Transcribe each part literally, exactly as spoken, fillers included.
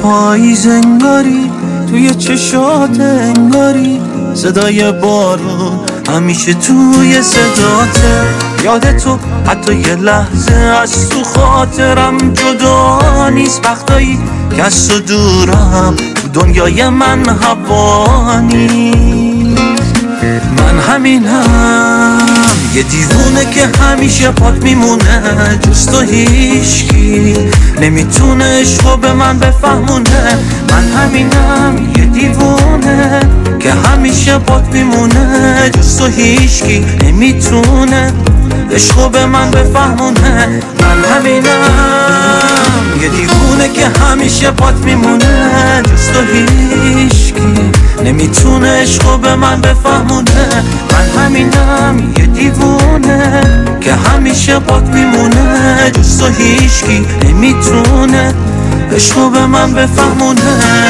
پاییز انگاری توی چشات انگاری صدای بارون همیشه توی صداته. یاد تو حتی یه لحظه از تو خاطرم جدا نیست. وقتایی که از تو دورم تو دنیای من هوا نیست. من همینم یه دیوونه که همیشه پات میمونه جز تو هیچکی نمیتونه عشقو به من بفهمونه. من همینم یه دیوونه که همیشه پات میمونه جز تو هیچکی نمیتونه عشقو به من بفهمونه. من همینم یه دیوونه که همیشه پات میمونه جز تو هیچکی نمیتونه عشقو به من بفهمونه. من همینم یه دیوونه که همیشه پات میمونه جز تو هیچکی نمیتونه عشقو به من بفهمونه.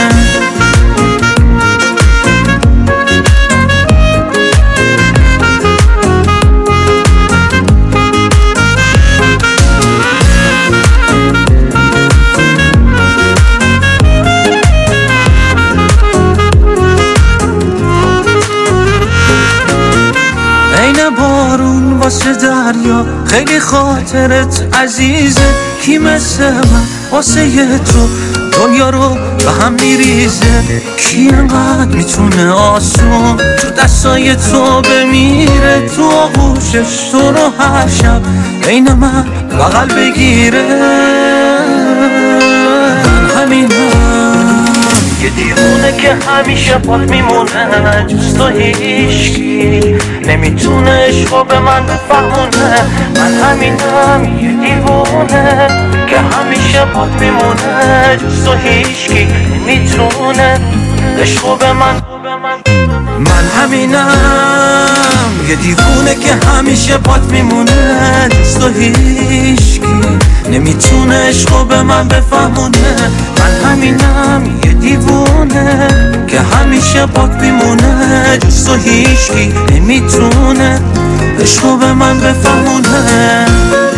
عین بارون واسه دریا خیلی خاطرت عزیزه. کی مثل من واسه تو دنیا رو به هم میریزه. کی انقدر میتونه آسون تو دستای تو بمیره. تو آغوشش تو رو هر شب عین من بغل بگیره. من همینم یه دیوونه که همیشه پات میمونه جز تو هیچکی نمیتونه عشقو به من بفهمونه. من همینم یه دیوونه که همیشه پات میمونه جز تو هیچکی نمیتونه عشقو به من. من همینم یه دیوونه که همیشه پات میمونه جز تو هیچکی نمیتونه عشقو به من بفهمونه. من همینم یه دیوونه که همیشه پات میمونه جز تو هیچکی نمیتونه عشقو به من بفهمونه.